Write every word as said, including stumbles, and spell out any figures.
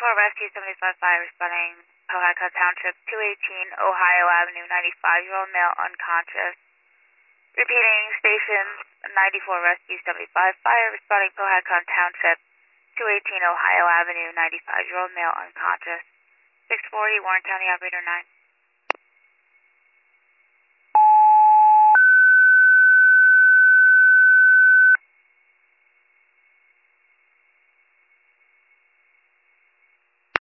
ninety-four Rescue seventy-five Fire responding Palaca Township, two eighteen Ohio Avenue, ninety-five-year-old male unconscious. Repeating, station ninety-four Rescue seventy-five Fire responding Palaca Township, two eighteen Ohio Avenue, ninety-five-year-old male unconscious. six forty Warren County Operator nine.